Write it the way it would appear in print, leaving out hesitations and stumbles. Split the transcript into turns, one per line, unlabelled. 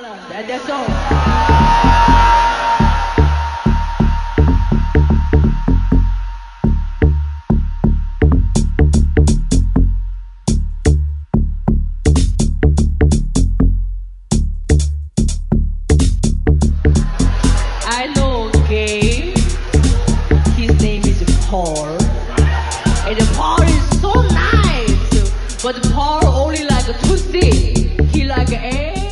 That's all. I know a gay. His name is Paul. And Paul is so nice. But Paul only like to see. He like